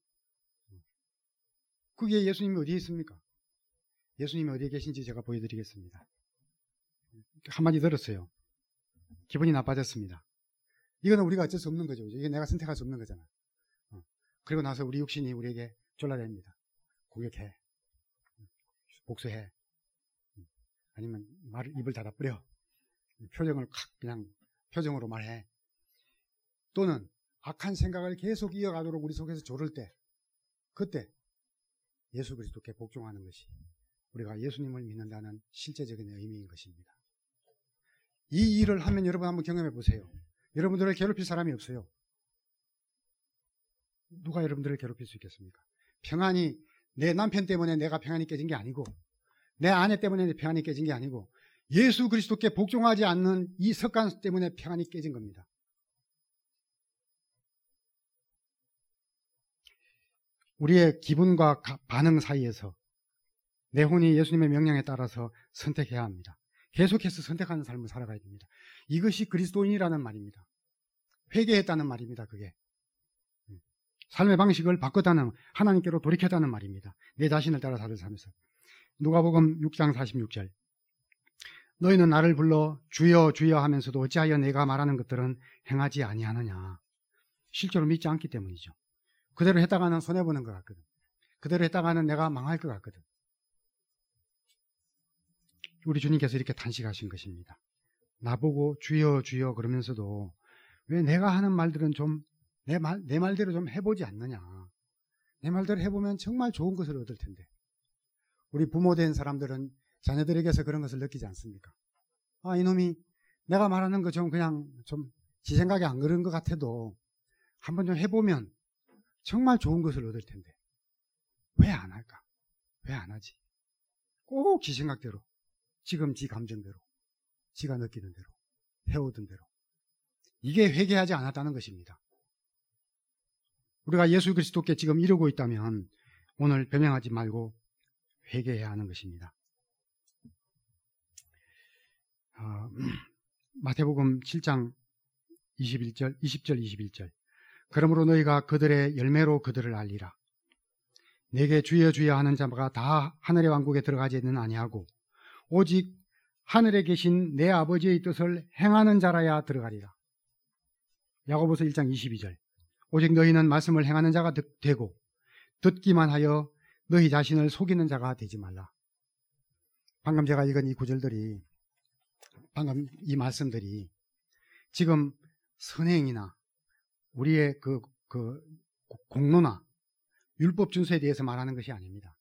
그게 예수님이 어디에 있습니까? 예수님이 어디에 계신지 제가 보여드리겠습니다. 한마디 들었어요. 기분이 나빠졌습니다. 이거는 우리가 어쩔 수 없는 거죠. 이게 내가 선택할 수 없는 거잖아. 어. 그리고 나서 우리 육신이 우리에게 졸라댑니다. 공격해. 복수해. 아니면 말을 입을 닫아버려. 표정을 그냥 표정으로 말해. 또는 악한 생각을 계속 이어가도록 우리 속에서 조를 때, 그때 예수 그리스도께 복종하는 것이 우리가 예수님을 믿는다는 실제적인 의미인 것입니다. 이 일을 하면 여러분 한번 경험해 보세요. 여러분들을 괴롭힐 사람이 없어요. 누가 여러분들을 괴롭힐 수 있겠습니까? 평안이 내 남편 때문에 내가 평안이 깨진 게 아니고, 내 아내 때문에 내 평안이 깨진 게 아니고, 예수 그리스도께 복종하지 않는 이 습관 때문에 평안이 깨진 겁니다. 우리의 기분과 반응 사이에서 내 혼이 예수님의 명령에 따라서 선택해야 합니다. 계속해서 선택하는 삶을 살아가야 됩니다. 이것이 그리스도인이라는 말입니다. 회개했다는 말입니다. 그게 삶의 방식을 바꿨다는, 하나님께로 돌이켰다는 말입니다. 내 자신을 따라 살을 살면서. 누가복음 육 장 사십육 절, 너희는 나를 불러 주여 주여 하면서도 어찌하여 내가 말하는 것들은 행하지 아니하느냐. 실제로 믿지 않기 때문이죠. 그대로 했다가는 손해보는 것 같거든. 그대로 했다가는 내가 망할 것 같거든. 우리 주님께서 이렇게 단식하신 것입니다. 나보고 주여 주여 그러면서도 왜 내가 하는 말들은 좀 내 말, 내 말대로 좀 해보지 않느냐. 내 말대로 해보면 정말 좋은 것을 얻을 텐데. 우리 부모된 사람들은 자녀들에게서 그런 것을 느끼지 않습니까? 아, 이놈이 내가 말하는 거 좀 그냥 좀 지 생각에 안 그런 것 같아도 한번 좀 해보면 정말 좋은 것을 얻을 텐데 왜 안 할까? 왜 안 하지? 꼭 지 생각대로, 지금 지 감정대로, 지가 느끼는 대로, 해오던 대로. 이게 회개하지 않았다는 것입니다. 우리가 예수 그리스도께 지금 이러고 있다면 오늘 변명하지 말고 회개해야 하는 것입니다. 어, 마태복음 칠 장 이십일 절, 이십 절, 이십일 절. 그러므로 너희가 그들의 열매로 그들을 알리라. 내게 주여 주여 하는 자가 다 하늘의 왕국에 들어가지는 아니하고 오직 하늘에 계신 내 아버지의 뜻을 행하는 자라야 들어가리라. 야고보서 일 장 이십이 절. 오직 너희는 말씀을 행하는 자가 되고 듣기만 하여 너희 자신을 속이는 자가 되지 말라. 방금 제가 읽은 이 구절들이, 방금 이 말씀들이 지금 선행이나 우리의 그, 그 공로나 율법 준수에 대해서 말하는 것이 아닙니다.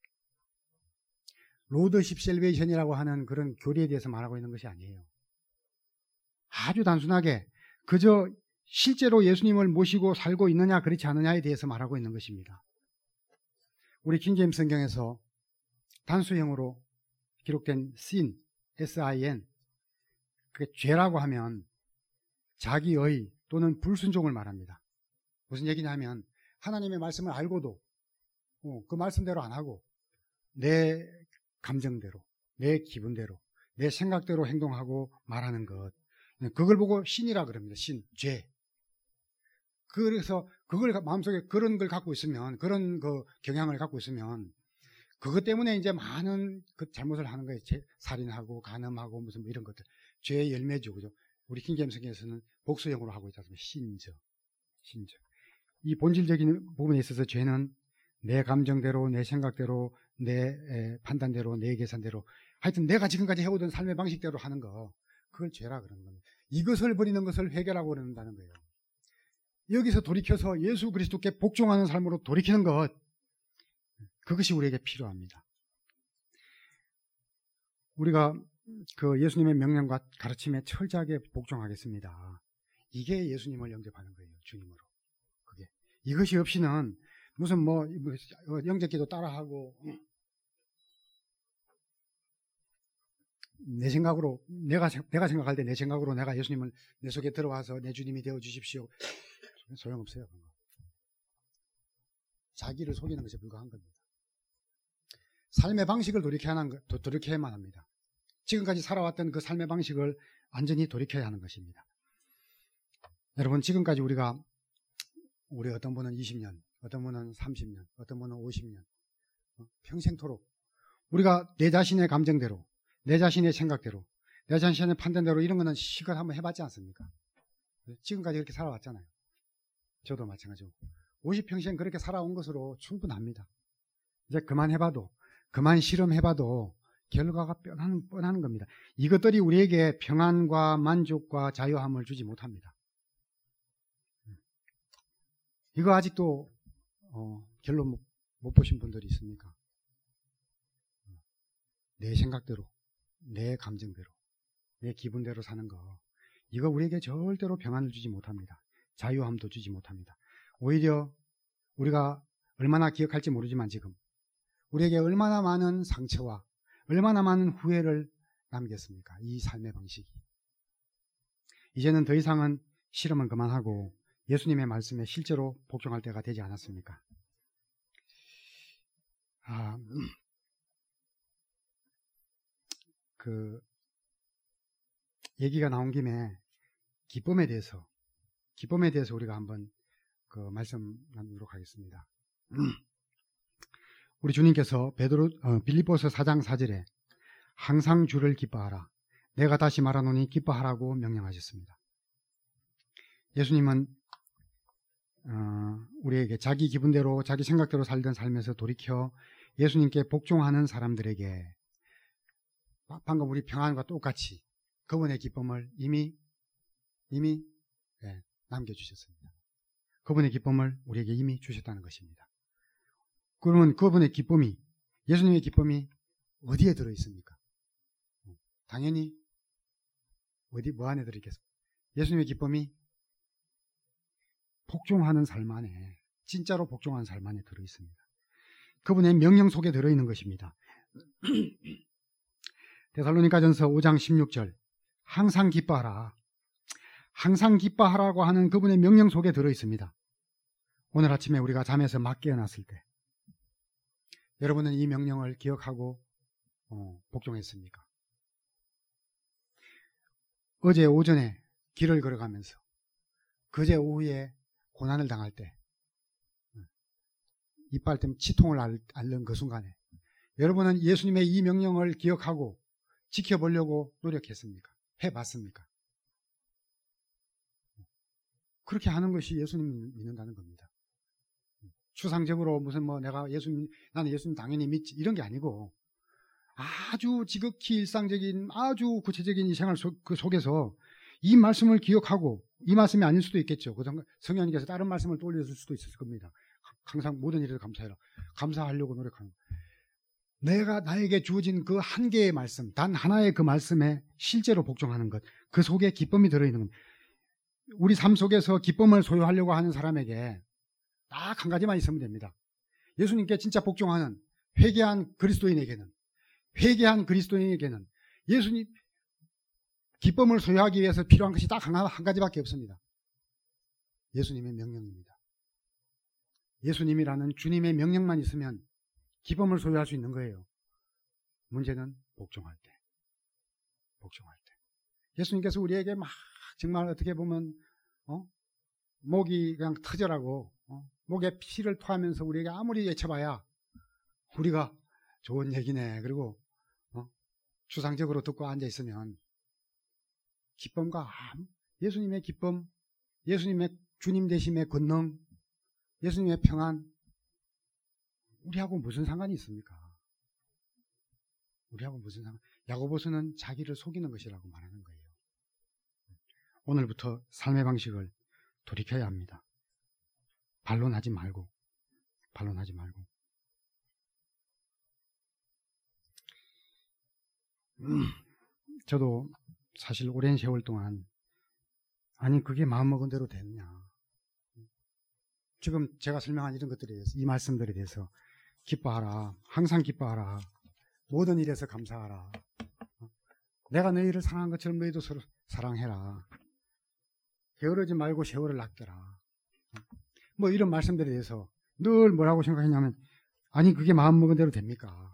로드십 셀베이션이라고 하는 그런 교리에 대해서 말하고 있는 것이 아니에요. 아주 단순하게 그저 실제로 예수님을 모시고 살고 있느냐 그렇지 않느냐에 대해서 말하고 있는 것입니다. 우리 킹제임스 성경에서 단수형으로 기록된 sin, 에스-아이-엔, 그게 죄라고 하면 자기의 또는 불순종을 말합니다. 무슨 얘기냐 하면 하나님의 말씀을 알고도 그 말씀대로 안 하고 내 감정대로, 내 기분대로, 내 생각대로 행동하고 말하는 것, 그걸 보고 신이라 그럽니다. 신, 죄. 그래서 그걸 마음속에 그런 걸 갖고 있으면, 그런 그 경향을 갖고 있으면 그것 때문에 이제 많은 그 잘못을 하는 거예요. 살인하고 간음하고 무슨 뭐 이런 것들, 죄의 열매죠, 그죠? 우리 킹제임스 성경에서는 복수형으로 하고 있지 않습니까? 신저, 신저. 이 본질적인 부분에 있어서 죄는 내 감정대로, 내 생각대로, 내 판단대로, 내 계산대로, 하여튼 내가 지금까지 해오던 삶의 방식대로 하는 거, 그걸 죄라 그러는 겁니다. 이것을 버리는 것을 회개라고 그런다는 거예요. 여기서 돌이켜서 예수 그리스도께 복종하는 삶으로 돌이키는 것, 그것이 우리에게 필요합니다. 우리가 그 예수님의 명령과 가르침에 철저하게 복종하겠습니다. 이게 예수님을 영접하는 거예요. 주님으로. 그게. 이것이 없이는 무슨 뭐 영접기도 따라하고 내 생각으로, 내가 내가 생각할 때 내 생각으로 내가 예수님을 내 속에 들어와서 내 주님이 되어 주십시오. 소용없어요. 자기를 속이는 것에 불과한 겁니다. 삶의 방식을 돌이켜야 하는 것, 돌이켜야만 합니다. 지금까지 살아왔던 그 삶의 방식을 완전히 돌이켜야 하는 것입니다. 여러분, 지금까지 우리가 우리 어떤 분은 이십 년, 어떤 분은 삼십 년, 어떤 분은 오십 년, 평생토록 우리가 내 자신의 감정대로, 내 자신의 생각대로, 내 자신의 판단대로 이런 거는 실컷 한번 해봤지 않습니까? 지금까지 그렇게 살아왔잖아요. 저도 마찬가지고 오십 평생 그렇게 살아온 것으로 충분합니다. 이제 그만 해봐도, 그만 실험해봐도 결과가 뻔한, 뻔한 겁니다. 이것들이 우리에게 평안과 만족과 자유함을 주지 못합니다. 이거 아직도 어, 결론 못, 못 보신 분들이 있습니까? 내 생각대로, 내 감정대로, 내 기분대로 사는 거, 이거 우리에게 절대로 평안을 주지 못합니다. 자유함도 주지 못합니다. 오히려 우리가 얼마나 기억할지 모르지만 지금 우리에게 얼마나 많은 상처와 얼마나 많은 후회를 남겼습니까? 이 삶의 방식이. 이제는 더 이상은 실험은 그만하고 예수님의 말씀에 실제로 복종할 때가 되지 않았습니까? 아, 그 얘기가 나온 김에 기쁨에 대해서 기쁨에 대해서 우리가 한번 그 말씀 나누도록 하겠습니다. 우리 주님께서 베드로 어, 빌립보서 사 장 사 절에 항상 주를 기뻐하라. 내가 다시 말하노니 기뻐하라고 명령하셨습니다. 예수님은 어, 우리에게 자기 기분대로 자기 생각대로 살던 삶에서 돌이켜 예수님께 복종하는 사람들에게 방금 우리 평안과 똑같이 그분의 기쁨을 이미 이미 네, 남겨주셨습니다. 그분의 기쁨을 우리에게 이미 주셨다는 것입니다. 그러면 그분의 기쁨이, 예수님의 기쁨이 어디에 들어있습니까? 당연히 어디 뭐 안에 들어있겠습니까? 예수님의 기쁨이 복종하는 삶 안에, 진짜로 복종하는 삶 안에 들어있습니다. 그분의 명령 속에 들어있는 것입니다. 데살로니가전서 오 장 십육 절 항상 기뻐하라. 항상 기뻐하라고 하는 그분의 명령 속에 들어있습니다. 오늘 아침에 우리가 잠에서 막 깨어났을 때 여러분은 이 명령을 기억하고 어, 복종했습니까? 어제 오전에 길을 걸어가면서 그제 오후에 고난을 당할 때 이빨 때문에 치통을 앓는 그 순간에 여러분은 예수님의 이 명령을 기억하고 지켜보려고 노력했습니까? 해봤습니까? 그렇게 하는 것이 예수님 믿는다는 겁니다. 추상적으로 무슨 뭐 내가 예수님, 나는 예수님 당연히 믿지 이런 게 아니고 아주 지극히 일상적인 아주 구체적인 이 생활 속, 그 속에서 이 말씀을 기억하고, 이 말씀이 아닐 수도 있겠죠. 그 성령님께서 다른 말씀을 떠올렸을 수도 있을 겁니다. 항상 모든 일에 감사해라. 감사하려고 노력하는. 내가 나에게 주어진 그 한 개의 말씀, 단 하나의 그 말씀에 실제로 복종하는 것, 그 속에 기쁨이 들어있는 겁니다. 우리 삶 속에서 기쁨을 소유하려고 하는 사람에게 딱 한 가지만 있으면 됩니다. 예수님께 진짜 복종하는 회개한 그리스도인에게는, 회개한 그리스도인에게는 예수님 기쁨을 소유하기 위해서 필요한 것이 딱 하나, 한 가지밖에 없습니다. 예수님의 명령입니다. 예수님이라는 주님의 명령만 있으면 기쁨을 소유할 수 있는 거예요. 문제는 복종할 때. 복종할 때. 예수님께서 우리에게 막 정말 어떻게 보면 어? 목이 그냥 터져라고 어? 목에 피를 토하면서 우리에게 아무리 외쳐봐야 우리가 좋은 얘기네. 그리고 어? 추상적으로 듣고 앉아있으면 기쁨과 예수님의 기쁨, 예수님의 주님 되심의 권능, 예수님의 평안, 우리하고 무슨 상관이 있습니까? 우리하고 무슨 상관? 야고보서는 자기를 속이는 것이라고 말하는 거예요. 오늘부터 삶의 방식을 돌이켜야 합니다. 반론하지 말고, 반론하지 말고. 음, 저도 사실 오랜 세월 동안 아니 그게 마음먹은 대로 됐냐. 지금 제가 설명한 이런 것들에 대해서, 이 말씀들에 대해서 기뻐하라, 항상 기뻐하라, 모든 일에서 감사하라, 내가 너희를 사랑한 것처럼 너희도 서로 사랑해라, 게으르지 말고 세월을 아껴라, 뭐 이런 말씀들에 대해서 늘 뭐라고 생각했냐면 아니 그게 마음먹은 대로 됩니까?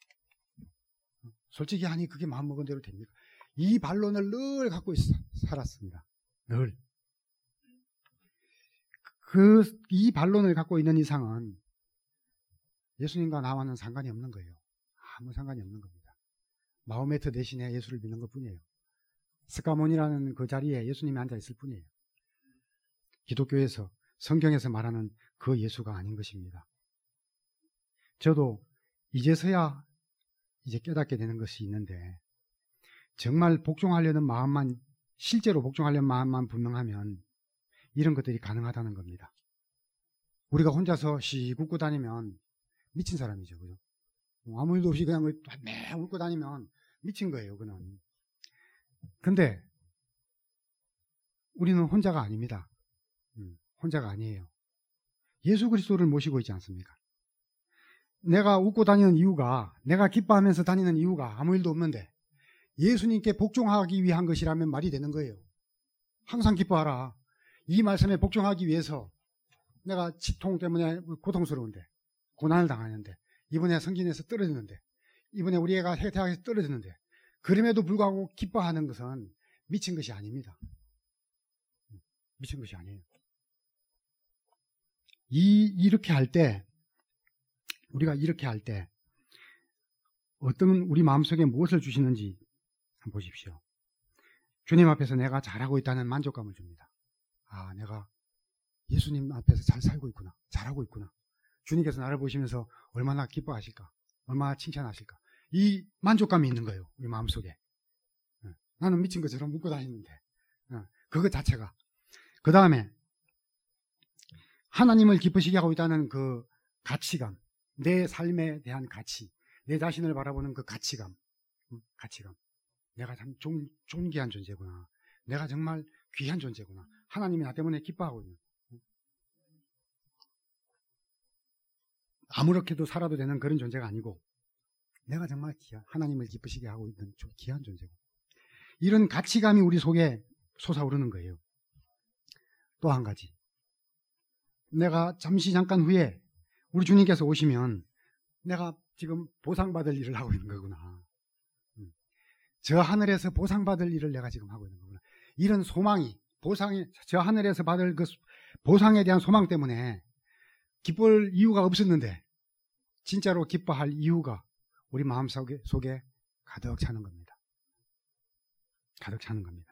솔직히 아니 그게 마음먹은 대로 됩니까? 이 반론을 늘 갖고 있, 살았습니다. 늘. 그, 이 반론을 갖고 있는 이상은 예수님과 나와는 상관이 없는 거예요. 아무 상관이 없는 겁니다. 마호메트 대신에 예수를 믿는 것 뿐이에요. 스카몬이라는 그 자리에 예수님이 앉아 있을 뿐이에요. 기독교에서, 성경에서 말하는 그 예수가 아닌 것입니다. 저도 이제서야 이제 깨닫게 되는 것이 있는데, 정말 복종하려는 마음만, 실제로 복종하려는 마음만 분명하면 이런 것들이 가능하다는 겁니다. 우리가 혼자서 씩 웃고 다니면 미친 사람이죠. 그죠? 아무 일도 없이 그냥 매 웃고 다니면 미친 거예요. 그는. 근데 우리는 혼자가 아닙니다. 음, 혼자가 아니에요. 예수 그리스도를 모시고 있지 않습니까? 내가 웃고 다니는 이유가, 내가 기뻐하면서 다니는 이유가 아무 일도 없는데 예수님께 복종하기 위한 것이라면 말이 되는 거예요. 항상 기뻐하라. 이 말씀에 복종하기 위해서 내가 치통 때문에 고통스러운데, 고난을 당하는데, 이번에 성진에서 떨어지는데, 이번에 우리 애가 대학에서 떨어지는데, 그럼에도 불구하고 기뻐하는 것은 미친 것이 아닙니다. 미친 것이 아니에요. 이, 이렇게 할 때, 우리가 이렇게 할 때, 어떤 우리 마음속에 무엇을 주시는지 한번 보십시오. 주님 앞에서 내가 잘하고 있다는 만족감을 줍니다. 아, 내가 예수님 앞에서 잘 살고 있구나. 잘하고 있구나. 주님께서 나를 보시면서 얼마나 기뻐하실까. 얼마나 칭찬하실까. 이 만족감이 있는 거예요. 우리 마음속에. 나는 미친 것처럼 웃고 다니는데. 그것 자체가. 그 다음에 하나님을 기쁘시게 하고 있다는 그 가치감. 내 삶에 대한 가치. 내 자신을 바라보는 그 가치감. 가치감. 내가 참 존, 존귀한 존재구나. 내가 정말 귀한 존재구나. 하나님이 나 때문에 기뻐하고 있는. 아무렇게도 살아도 되는 그런 존재가 아니고 내가 정말 귀한, 하나님을 기쁘시게 하고 있는 귀한 존재고. 이런 가치감이 우리 속에 솟아오르는 거예요. 또 한 가지. 내가 잠시 잠깐 후에 우리 주님께서 오시면 내가 지금 보상받을 일을 하고 있는 거구나. 저 하늘에서 보상받을 일을 내가 지금 하고 있는 거구나. 이런 소망이, 보상이, 저 하늘에서 받을 그 보상에 대한 소망 때문에 기쁠 이유가 없었는데 진짜로 기뻐할 이유가 우리 마음속에 속에 가득 차는 겁니다. 가득 차는 겁니다.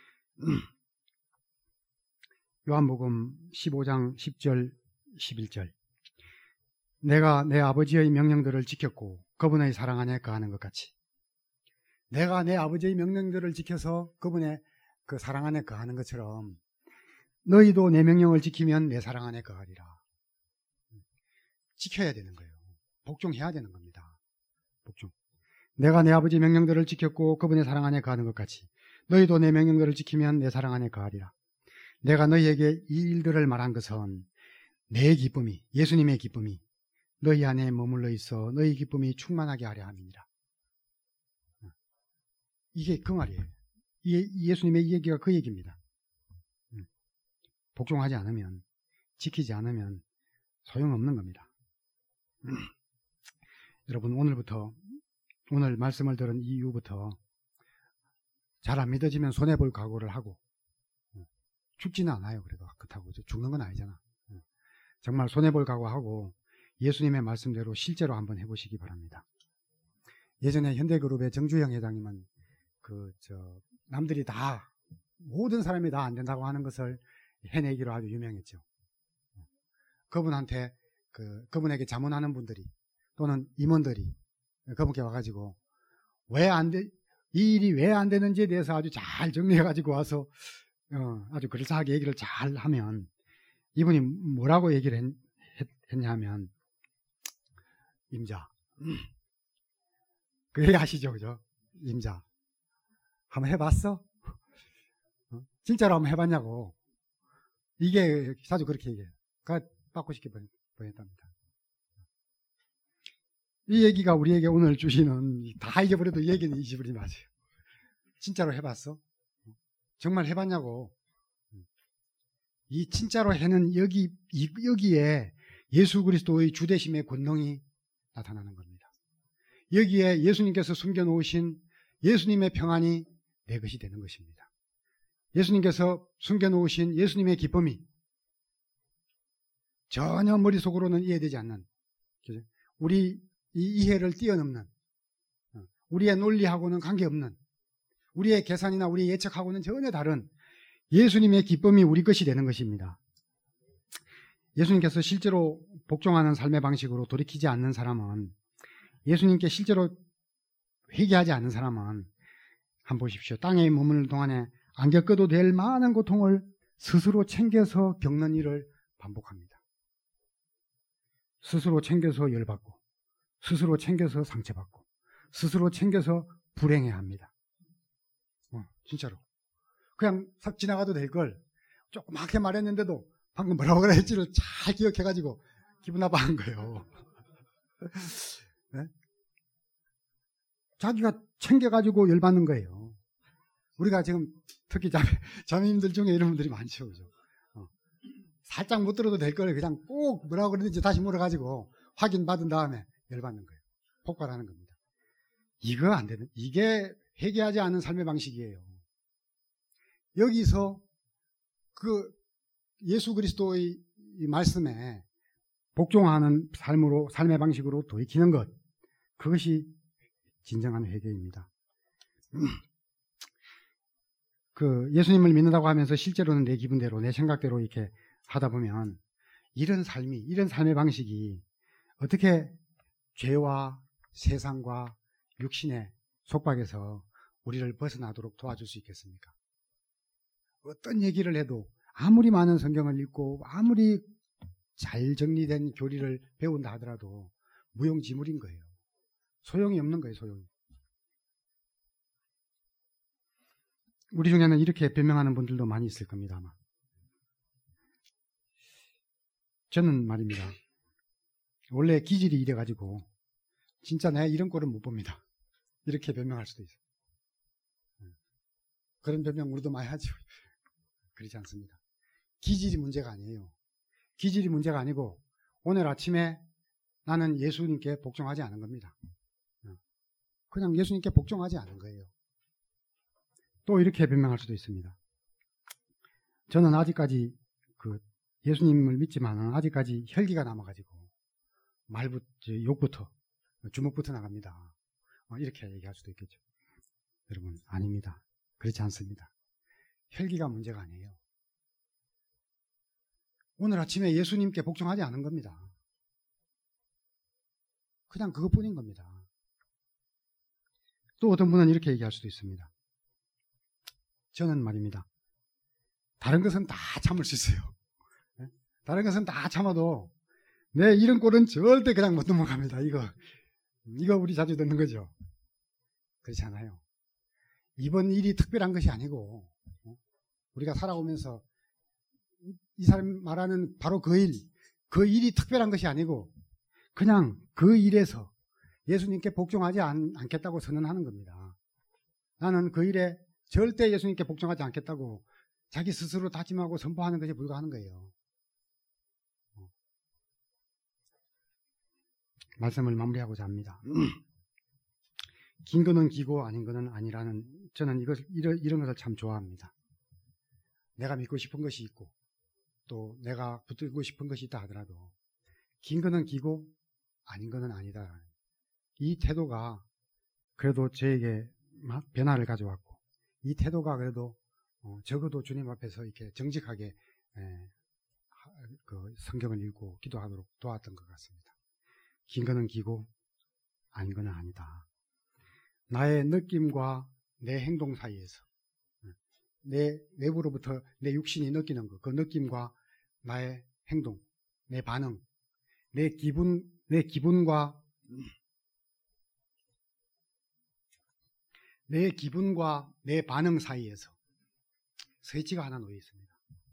요한복음 십오 장 십 절 십일 절. 내가 내 아버지의 명령들을 지켰고 그분의 사랑 안에 거하는 것 같이, 내가 내 아버지의 명령들을 지켜서 그분의 그 사랑 안에 거하는 것처럼 너희도 내 명령을 지키면 내 사랑 안에 거하리라. 지켜야 되는 거예요. 복종해야 되는 겁니다. 복종. 내가 내 아버지의 명령들을 지켰고 그분의 사랑 안에 거하는 것 같이 너희도 내 명령들을 지키면 내 사랑 안에 거하리라. 내가 너희에게 이 일들을 말한 것은 내 기쁨이, 예수님의 기쁨이 너희 안에 머물러 있어 너희 기쁨이 충만하게 하려 함이니라. 이게 그 말이에요. 이 예수님의 이 얘기가 그 얘기입니다. 복종하지 않으면, 지키지 않으면 소용없는 겁니다. 여러분, 오늘부터, 오늘 말씀을 들은 이후부터 잘 안 믿어지면 손해볼 각오를 하고, 죽지는 않아요. 그래도 그렇다고 죽는 건 아니잖아. 정말 손해볼 각오하고 예수님의 말씀대로 실제로 한번 해보시기 바랍니다. 예전에 현대그룹의 정주영 회장님은 그, 저, 남들이 다, 모든 사람이 다 안 된다고 하는 것을 해내기로 아주 유명했죠. 그분한테, 그, 그분에게 자문하는 분들이, 또는 임원들이, 그분께 와가지고, 왜 안 돼, 이 일이 왜 안 되는지에 대해서 아주 잘 정리해가지고 와서, 어, 아주 그럴싸하게 얘기를 잘 하면, 이분이 뭐라고 얘기를 했, 했, 했냐면, 임자. 그 얘기 아시죠? 그죠? 임자. 한번 해봤어? 어? 진짜로 한번 해봤냐고. 이게 자주 그렇게 얘기해요. 그러니까 받고 싶게 보냈답니다. 이 얘기가 우리에게 오늘 주시는, 다 잊어버려도 이 얘기는 잊어버리지 마세요. 진짜로 해봤어? 정말 해봤냐고. 이 진짜로 해는 여기, 여기에 예수 그리스도의 주되심의 권능이 나타나는 겁니다. 여기에 예수님께서 숨겨놓으신 예수님의 평안이 내 것이 되는 것입니다. 예수님께서 숨겨놓으신 예수님의 기쁨이 전혀 머릿속으로는 이해되지 않는, 우리 이 이해를 뛰어넘는, 우리의 논리하고는 관계없는, 우리의 계산이나 우리의 예측하고는 전혀 다른 예수님의 기쁨이 우리 것이 되는 것입니다. 예수님께서 실제로 복종하는 삶의 방식으로 돌이키지 않는 사람은, 예수님께 실제로 회개하지 않는 사람은 한번 보십시오. 땅에 머무는 동안에 안 겪어도 될 많은 고통을 스스로 챙겨서 겪는 일을 반복합니다. 스스로 챙겨서 열받고, 스스로 챙겨서 상처받고, 스스로 챙겨서 불행해합니다. 어, 진짜로. 그냥 싹 지나가도 될 걸 조그맣게 말했는데도 방금 뭐라고 그랬지를 잘 기억해가지고 기분 나빠한 거예요. 네? 자기가 챙겨가지고 열받는 거예요. 우리가 지금 특히 자매, 자매님들 중에 이런 분들이 많죠. 그죠? 어. 살짝 못 들어도 될 걸 그냥 꼭 뭐라고 그러는지 다시 물어가지고 확인받은 다음에 열받는 거예요. 폭발하는 겁니다. 이거 안 되는, 이게 회개하지 않은 삶의 방식이에요. 여기서 그 예수 그리스도의 이 말씀에 복종하는 삶으로, 삶의 방식으로 돌이키는 것, 그것이 진정한 회개입니다. 그 예수님을 믿는다고 하면서 실제로는 내 기분대로, 내 생각대로 이렇게 하다 보면 이런 삶이, 이런 삶의 방식이 어떻게 죄와 세상과 육신의 속박에서 우리를 벗어나도록 도와줄 수 있겠습니까? 어떤 얘기를 해도, 아무리 많은 성경을 읽고 아무리 잘 정리된 교리를 배운다 하더라도 무용지물인 거예요. 소용이 없는 거예요. 소용이. 우리 중에는 이렇게 변명하는 분들도 많이 있을 겁니다. 아마. 저는 말입니다, 원래 기질이 이래가지고 진짜 내가 이런 꼴은 못 봅니다. 이렇게 변명할 수도 있어요. 그런 변명 우리도 많이 하죠. 그렇지 않습니다. 기질이 문제가 아니에요. 기질이 문제가 아니고 오늘 아침에 나는 예수님께 복종하지 않은 겁니다. 그냥 예수님께 복종하지 않은 거예요. 또 이렇게 변명할 수도 있습니다. 저는 아직까지 그 예수님을 믿지만 아직까지 혈기가 남아가지고 말부터, 욕부터, 주먹부터 나갑니다. 이렇게 얘기할 수도 있겠죠. 여러분, 아닙니다. 그렇지 않습니다. 혈기가 문제가 아니에요. 오늘 아침에 예수님께 복종하지 않은 겁니다. 그냥 그것뿐인 겁니다. 또 어떤 분은 이렇게 얘기할 수도 있습니다. 저는 말입니다, 다른 것은 다 참을 수 있어요. 다른 것은 다 참아도 내 이런 꼴은 절대 그냥 못 넘어갑니다. 이거 이거 우리 자주 듣는 거죠. 그렇지 않아요. 이번 일이 특별한 것이 아니고, 우리가 살아오면서 이 사람 말하는 바로 그 일, 그 일이 특별한 것이 아니고 그냥 그 일에서 예수님께 복종하지 않, 않겠다고 선언하는 겁니다. 나는 그 일에 절대 예수님께 복종하지 않겠다고 자기 스스로 다짐하고 선포하는 것에 불과하는 거예요. 말씀을 마무리하고자 합니다. 긴 거는 기고 아닌 거는 아니라는, 저는 이것, 이런, 이런 것을 참 좋아합니다. 내가 믿고 싶은 것이 있고 또 내가 붙들고 싶은 것이 있다 하더라도 긴 거는 기고 아닌 거는 아니다. 이 태도가 그래도 저에게 막 변화를 가져왔고, 이 태도가 그래도 어, 적어도 주님 앞에서 이렇게 정직하게 에, 그 성경을 읽고 기도하도록 도왔던 것 같습니다. 긴 거는 기고 아닌 거는 아니다. 나의 느낌과 내 행동 사이에서, 내 외부로부터 내 육신이 느끼는 것, 그 느낌과 나의 행동, 내 반응, 내 기분, 내 기분과 내 기분과 내 반응 사이에서 스위치가 하나 놓여 있습니다.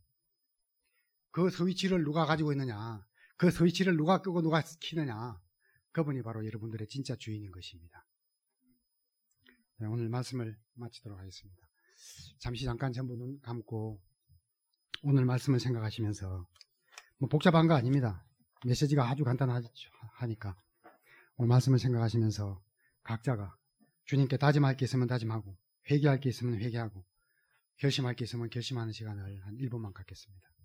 그 스위치를 누가 가지고 있느냐, 그 스위치를 누가 끄고 누가 켜느냐, 그분이 바로 여러분들의 진짜 주인인 것입니다. 네, 오늘 말씀을 마치도록 하겠습니다. 잠시 잠깐 전부 눈 감고 오늘 말씀을 생각하시면서, 뭐 복잡한 거 아닙니다. 메시지가 아주 간단하니까 오늘 말씀을 생각하시면서 각자가 주님께 다짐할 게 있으면 다짐하고, 회개할 게 있으면 회개하고, 결심할 게 있으면 결심하는 시간을 한 일 분만 갖겠습니다.